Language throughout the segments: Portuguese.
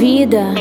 vida.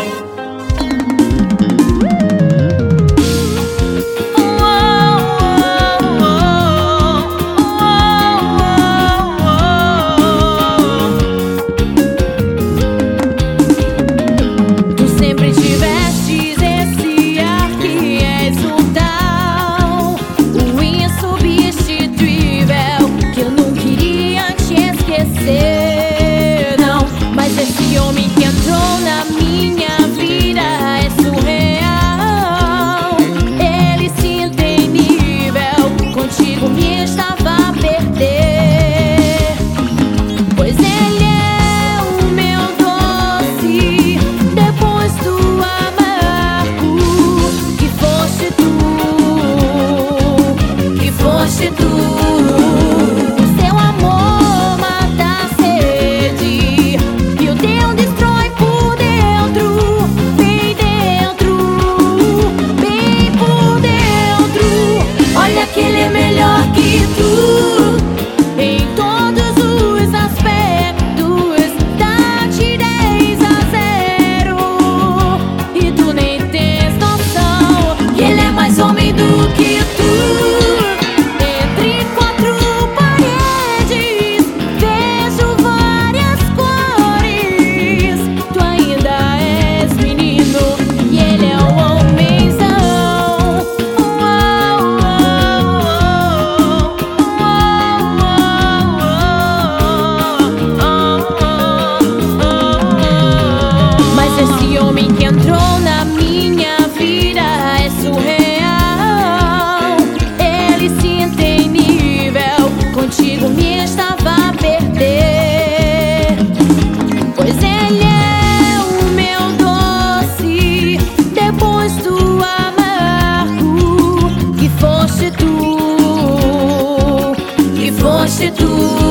Tu sempre tivestes esse ar que é exultar, o insubstituível, que eu não queria te esquecer, não. Mas esse homem que entrou na minha vida é surreal. Ele sim tem nível, contigo me estava a perder. Pois ele é o meu doce, depois do amargo, que foste tu, que foste tu. O seu amor mata a sede e o teu destrói por dentro, bem dentro, bem por dentro. Olha que ele é melhor que tu em todos os aspectos. Dá-te 10 a 0 e tu nem tens noção que ele é mais homem do que tu. Entre quatro paredes vejo várias cores. Tu ainda és menino e ele é o homenzão. Mas esse homem que entrou na minha vida é surreal. Ele sim tem nível, contigo me estava a perder. Pois ele é o meu doce, depois do amargo, que foste tu, que foste tu.